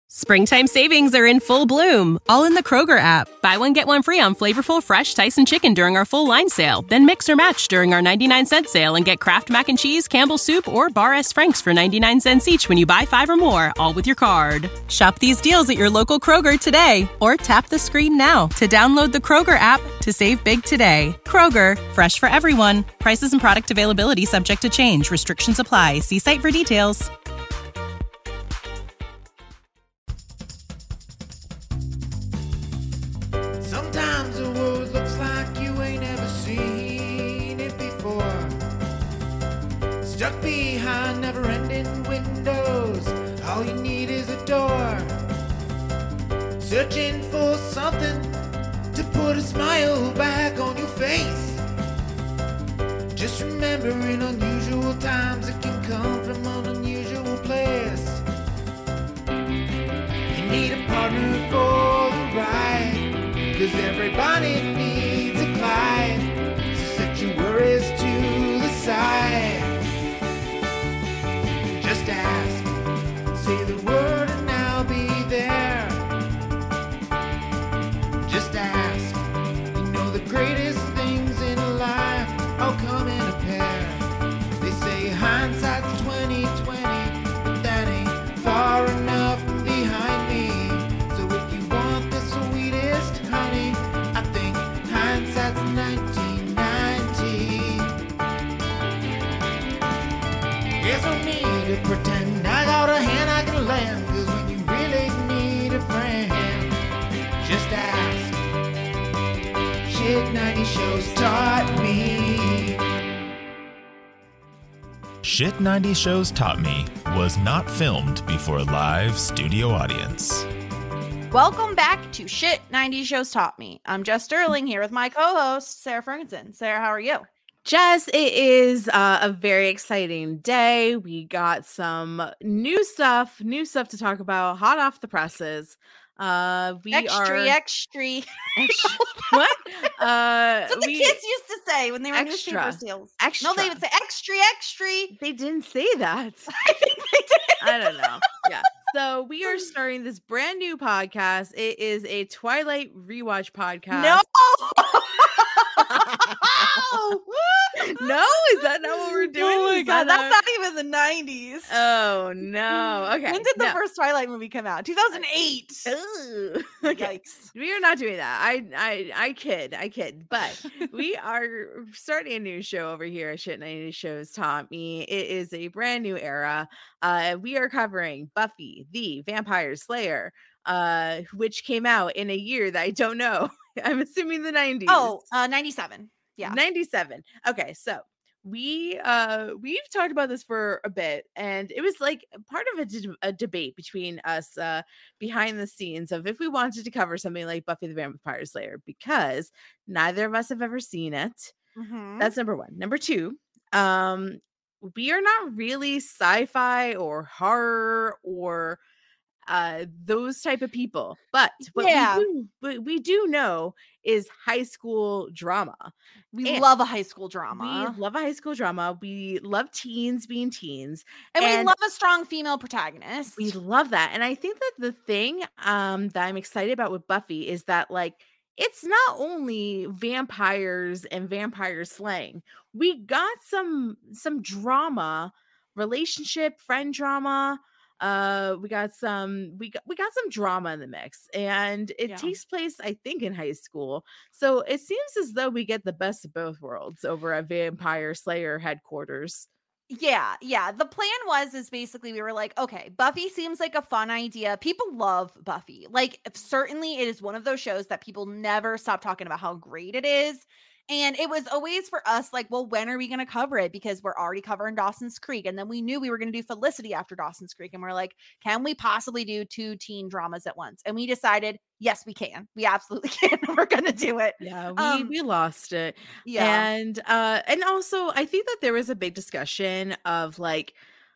Springtime savings are in full bloom, all in the Kroger app. Buy one, get one free on flavorful, fresh Tyson chicken during our full line sale. Then mix or match during our 99-cent sale and get Kraft Mac and Cheese, Campbell's Soup, or Bar S. Frank's for 99 cents each when you buy 5 or more, all with your card. Shop these deals at your local Kroger today, or tap the screen now to download the Kroger app to save big today. Kroger, fresh for everyone. Prices and product availability subject to change. Restrictions apply. See site for details. Sometimes the world looks like you ain't ever seen it before. Stuck behind never-ending windows, all you need is a door. Searching for something to put a smile back on your face. Just remember, in unusual times it can come from an unusual place. You need a partner for the ride, 'cause everybody needs a Clyde. So set your worries to the side. Just ask, say the word and I'll be there. Just ask, you know the greatest things in life all come in a pair. They say hindsight's 20/20, but that ain't far enough behind me. So if you want the sweetest honey, I think hindsight's 1990. There's no need to pretend I got a hand I can lend, 'cause when you really need a friend, just ask. Shit 90 shows taught me. Shit 90 Shows Taught Me was not filmed before a live studio audience. Welcome back to Shit 90 Shows Taught Me. I'm Jess Sterling here with my co-host, Sarah Ferguson. Sarah, how are you? Jess, it is a very exciting day. We got some new stuff to talk about, hot off the presses. Extra. What? That's what the kids used to say when they were newspaper sales. Extra. No, they would say extra. They didn't say that. I think they did. I don't know. Yeah. So we are starting this brand new podcast. It is a Twilight rewatch podcast. No. No, is that not what we're doing? Oh my God, that's not even the 90s. Oh no. Okay. When did the first Twilight movie come out? 2008. Ooh. Okay. Yikes. We are not doing that. I kid. But we are starting a new show over here at Shit 90 Shows Taught Me. It is a brand new era. We are covering Buffy the Vampire Slayer, which came out in a year that I don't know. I'm assuming the 90s. Oh, 97. Yeah. 97. Okay, so we've talked about this for a bit, and it was like part of a debate between us behind the scenes of if we wanted to cover something like Buffy the Vampire Slayer, because neither of us have ever seen it. Mm-hmm. That's number one. Number two, we are not really sci-fi or horror or those type of people, but what we do know is high school drama. We love a high school drama. We love a high school drama. We love teens being teens, and we love a strong female protagonist. We love that. And I think that the thing that I'm excited about with Buffy is that, like, it's not only vampires and vampire slaying. We got some drama, relationship, friend drama. We got some drama in the mix, and it takes place, I think, in high school. So it seems as though we get the best of both worlds over at Vampire Slayer headquarters. Yeah. The plan is basically we were like, okay, Buffy seems like a fun idea. People love Buffy. Like, certainly it is one of those shows that people never stop talking about how great it is. And it was always for us like, well, when are we going to cover it? Because we're already covering Dawson's Creek. And then we knew we were going to do Felicity after Dawson's Creek. And we're like, can we possibly do 2 teen dramas at once? And we decided, yes, we can. We absolutely can. We're going to do it. Yeah, we lost it. Yeah. And also I think that there was a big discussion of like,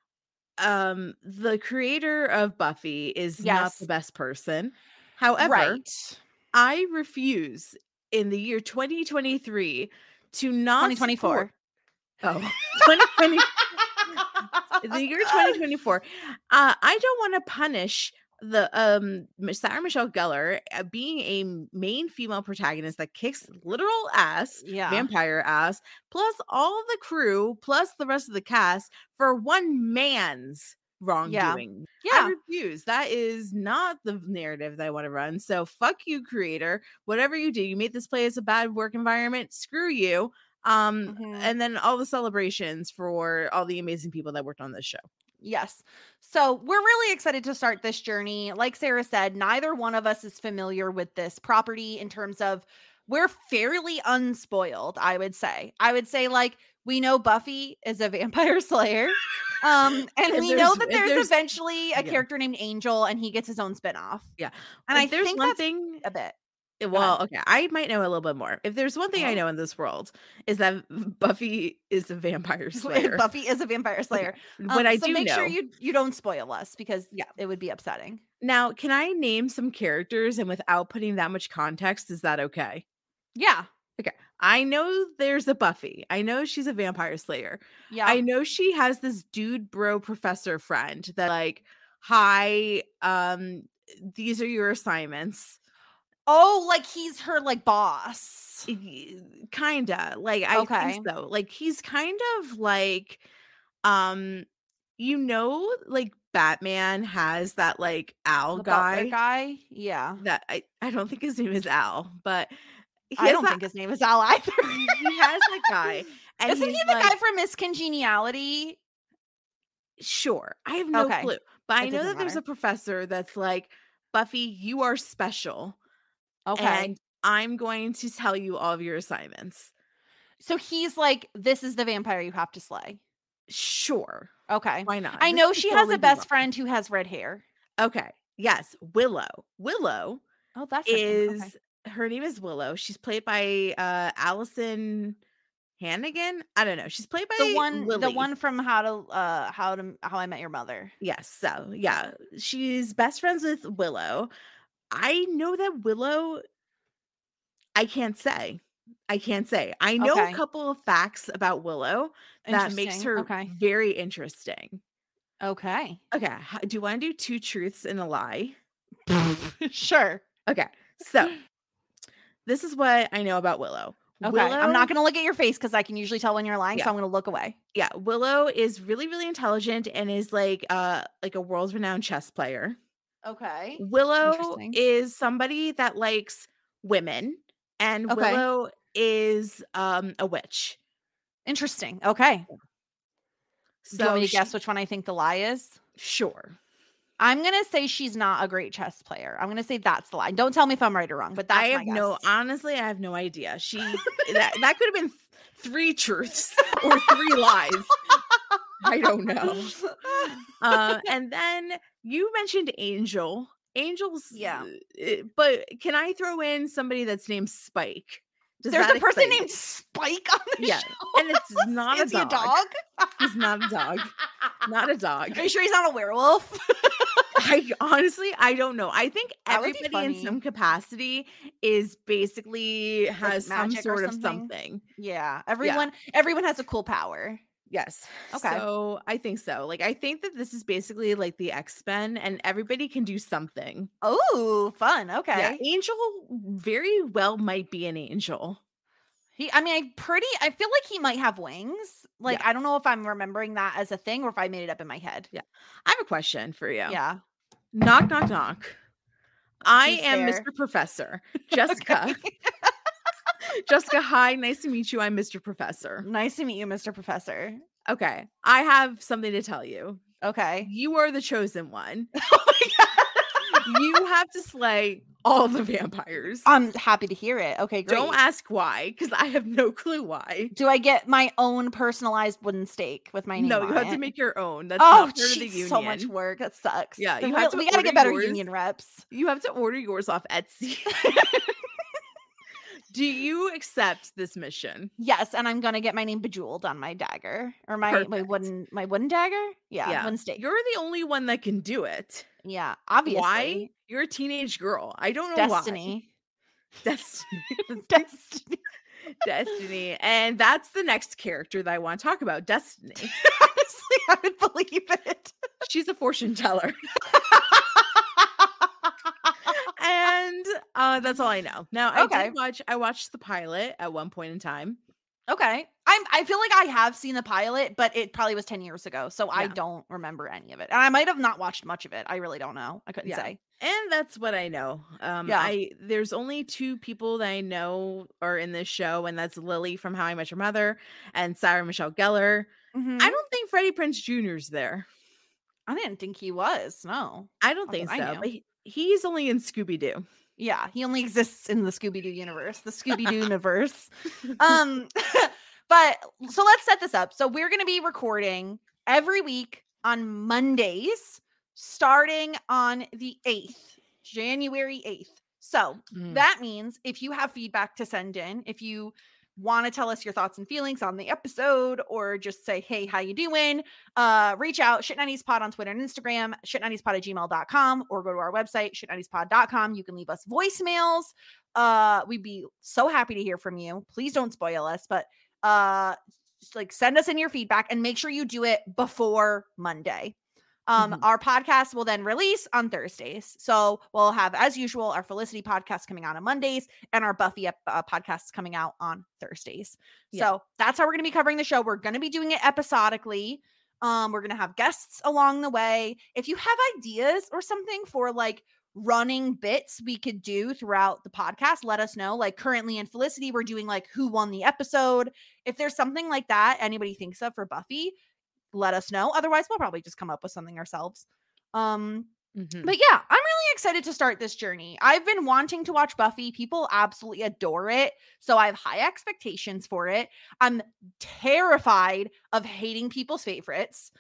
the creator of Buffy is not the best person. However, I refuse in the year 2023 to not 2024. Oh, 2020. The year 2024. I don't want to punish Sarah Michelle Gellar being a main female protagonist that kicks literal ass, Yeah. vampire ass, plus all the crew, plus the rest of the cast for one man's wrongdoing. Yeah. I refuse. That is not the narrative that I want to run. So fuck you, creator. Whatever you do, you made this place a bad work environment. Screw you. And then all the celebrations for all the amazing people that worked on this show. Yes. So we're really excited to start this journey. Like Sarah said, neither one of us is familiar with this property in terms of we're fairly unspoiled, I would say. Like we know Buffy is a vampire slayer. And we know that there's eventually a character named Angel and he gets his own spinoff. Yeah. And if I there's think one that's thing a bit. Well, okay, I might know a little bit more. If there's one thing I know in this world is that Buffy is a vampire slayer. Buffy is a vampire slayer. Okay. But I do make know. sure you don't spoil us because it would be upsetting. Now, can I name some characters and without putting that much context, is that okay? Yeah. Okay. I know there's a Buffy. I know she's a vampire slayer. Yeah. I know she has this dude bro professor friend that like, hi, these are your assignments. Oh, like he's her like boss. Kinda. Like I think so. Like he's kind of like like Batman has that like Al guy. Yeah. That I don't think his name is Al, but I don't think his name is Al either. He has that guy. And isn't he the guy from Miss Congeniality? Sure. I have no clue. But I know that there's a professor that's like, Buffy, you are special. Okay. And I'm going to tell you all of your assignments. So he's like, this is the vampire you have to slay. Sure. Okay. Why not? I know she has a best friend who has red hair. Okay. Yes. Willow. Oh, that's her name is Willow. She's played by Allison Hannigan. I don't know. She's played by the one from How I Met Your Mother. Yes. So yeah, she's best friends with Willow. I know that Willow. I can't say. I know a couple of facts about Willow that makes her very interesting. Okay. Okay. Do you want to do 2 truths and a lie? Sure. Okay. So this is what I know about Willow. Okay. Willow, I'm not going to look at your face because I can usually tell when you're lying, so I'm going to look away. Yeah. Willow is really, really intelligent and is like a world-renowned chess player. Okay. Willow is somebody that likes women, and Willow is a witch. Interesting. Okay. So do you want me to guess which one I think the lie is? Sure. I'm gonna say she's not a great chess player. I'm gonna say that's the lie. Don't tell me if I'm right or wrong, but that's my guess. Honestly, I have no idea. She that could have been 3 truths or 3 lies. I don't know. And then you mentioned Angel. Angel's but can I throw in somebody that's named Spike? There's a person named Spike on the show. And it's not a dog. He's not a dog. Not a dog. Are you sure he's not a werewolf? I don't know. I think everybody in some capacity is basically has some sort of something. Yeah. Everyone has a cool power. Yes. Okay. So I think so. Like, I think that this is basically like the X-Men and everybody can do something. Oh, fun. Okay. Yeah. Angel very well might be an angel. I feel like he might have wings. Like, I don't know if I'm remembering that as a thing or if I made it up in my head. Yeah. I have a question for you. Yeah. Knock, knock, knock. I am Mr. Professor. Jessica. Jessica, hi. Nice to meet you. I'm Mr. Professor. Nice to meet you, Mr. Professor. Okay. I have something to tell you. Okay. You are the chosen one. Oh my God. You have to slay all the vampires. I'm happy to hear it. Okay, great. Don't ask why, because I have no clue why. Do I get my own personalized wooden stake with my name on it? No, you have to make your own. That's not part of the union. So much work. That sucks. Yeah, we gotta get better union reps. You have to order yours off Etsy. Do you accept this mission? Yes, and I'm gonna get my name bejeweled on my dagger or my wooden dagger. Yeah, wooden stake. You're the only one that can do it. Yeah, obviously. Why? You're a teenage girl. I don't know Destiny. Why. Destiny. Destiny. And that's the next character that I want to talk about. Destiny. Honestly, I would believe it. She's a fortune teller. That's all I know. Now, I Okay. I watched the pilot at one point in time. Okay. I feel like I have seen the pilot, but it probably was 10 years ago, so I Yeah. don't remember any of it. And I might have not watched much of it. I really don't know. I couldn't Yeah. say. And that's what I know. Yeah. There's only 2 people that I know are in this show, and that's Lily from How I Met Your Mother and Sarah Michelle Gellar. Mhm. I don't think Freddie Prinze Jr.'s there. I didn't think he was. No. I don't Not think that I so, knew. but he's only in Scooby-Doo. Yeah, he only exists in the Scooby-Doo universe, the Scooby-Doo universe. But so let's set this up. So we're going to be recording every week on Mondays, starting on the 8th, January 8th. So that means if you have feedback to send in, if you want to tell us your thoughts and feelings on the episode, or just say, hey, how you doing? Reach out, Shit90spod on Twitter and Instagram, shit90spod@gmail.com, or go to our website, shit90spod.com. You can leave us voicemails. We'd be so happy to hear from you. Please don't spoil us, but just like send us in your feedback and make sure you do it before Monday. Our podcast will then release on Thursdays. So we'll have, as usual, our Felicity podcast coming out on Mondays and our Buffy podcasts coming out on Thursdays. Yeah. So that's how we're going to be covering the show. We're going to be doing it episodically. We're going to have guests along the way. If you have ideas or something for like running bits we could do throughout the podcast, let us know. Like currently in Felicity, we're doing like who won the episode. If there's something like that anybody thinks of for Buffy, let us know. Otherwise, we'll probably just come up with something ourselves. But yeah, I'm really excited to start this journey. I've been wanting to watch Buffy. People absolutely adore it. So I have high expectations for it. I'm terrified of hating people's favorites.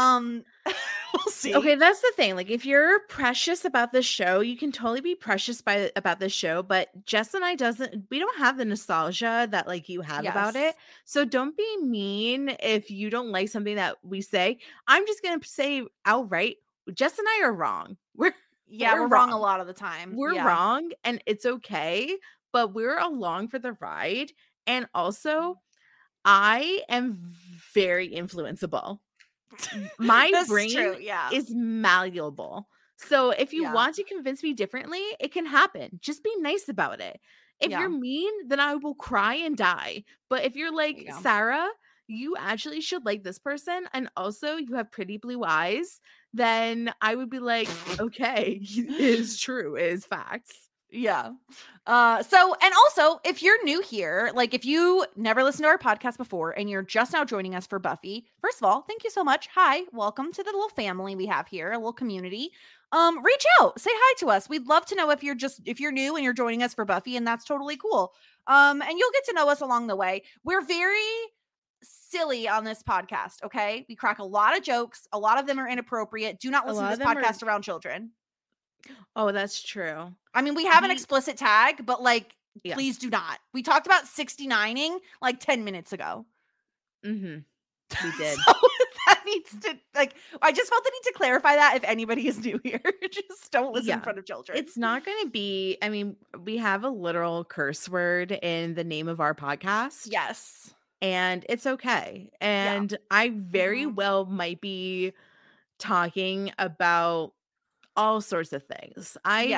We'll see. Okay, that's the thing. Like, if you're precious about this show, you can totally be precious about this show. But Jess and I we don't have the nostalgia that like you have about it. So don't be mean if you don't like something that we say. I'm just gonna say outright, Jess and I are wrong. We're wrong a lot of the time. We're wrong, and it's okay. But we're along for the ride. And also, I am very influenceable. My brain is malleable. So if you want to convince me differently, it can happen. Just be nice about it. If you're mean, then I will cry and die. But if you're like, Sarah, you actually should like this person, and also you have pretty blue eyes, then I would be like, okay, it is true. It is facts. Yeah. So, and also, if you're new here, like if you never listened to our podcast before and you're just now joining us for Buffy, first of all, thank you so much. Hi, welcome to the little family we have here, a little community. Reach out, say hi to us. We'd love to know if you're new and you're joining us for Buffy, and that's totally cool. And you'll get to know us along the way. We're very silly on this podcast. Okay. We crack a lot of jokes. A lot of them are inappropriate. Do not listen to this podcast around children. Oh, that's true. I mean, we have an explicit tag, but like, please do not. We talked about 69ing like 10 minutes ago. We did. So that needs to, like, I just felt the need to clarify that if anybody is new here. Just don't listen in front of children. It's not going to be, I mean, we have a literal curse word in the name of our podcast. Yes. And it's okay. And I very well might be talking about all sorts of things. I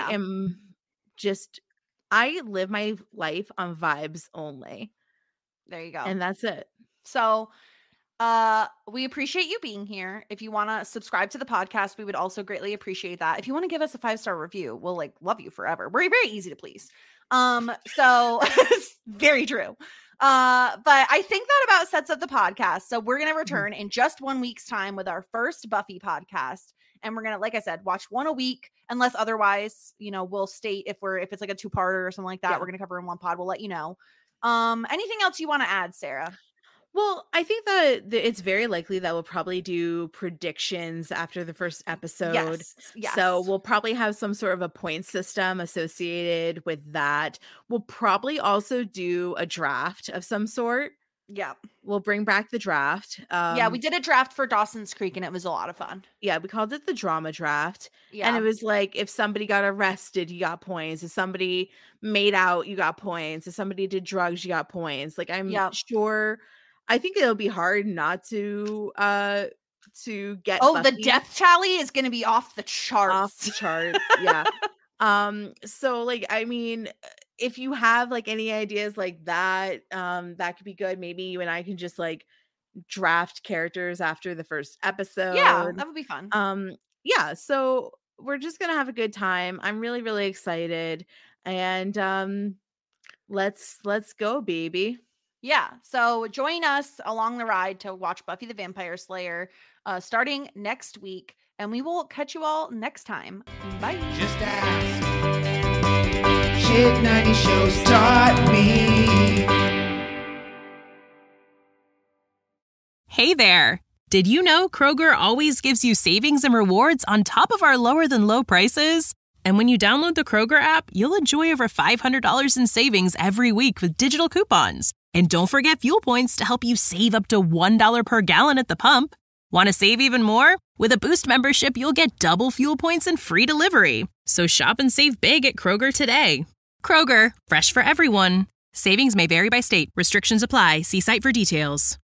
live my life on vibes only. There you go. And that's it. So we appreciate you being here. If you want to subscribe to the podcast, we would also greatly appreciate that. If you want to give us a 5-star review, we'll like love you forever. We're very easy to please. So it's very true. But I think that about sets up the podcast. So we're going to return in just 1 week's time with our first Buffy podcast. And we're going to, like I said, watch one a week, unless otherwise, you know, we'll state if it's like a 2-parter or something like that, we're going to cover in one pod. We'll let you know. Anything else you want to add, Sarah? Well, I think that it's very likely that we'll probably do predictions after the first episode. Yes. So we'll probably have some sort of a point system associated with that. We'll probably also do a draft of some sort. Yeah. We'll bring back the draft. We did a draft for Dawson's Creek and it was a lot of fun. Yeah, we called it the drama draft. Yeah. And it was like, if somebody got arrested, you got points. If somebody made out, you got points. If somebody did drugs, you got points. Like, I'm sure, I think it'll be hard not to get Buffy. The death tally is going to be off the charts. Off the chart. Yeah. So like, I mean, if you have like any ideas like that, that could be good. Maybe you and I can just like draft characters after the first Yeah, episode. that would be fun. Yeah, so we're just gonna have a good time. I'm really, really excited. And let's go, baby. Yeah. So join us along the ride to watch Buffy the Vampire Slayer starting next week. And we will catch you all next time. Bye. Just ask. Shit 90 shows taught me. Hey there! Did you know Kroger always gives you savings and rewards on top of our lower than low prices? And when you download the Kroger app, you'll enjoy over $500 in savings every week with digital coupons. And don't forget fuel points to help you save up to $1 per gallon at the pump. Want to save even more? With a Boost membership, you'll get double fuel points and free delivery. So shop and save big at Kroger today. Kroger, fresh for everyone. Savings may vary by state. Restrictions apply. See site for details.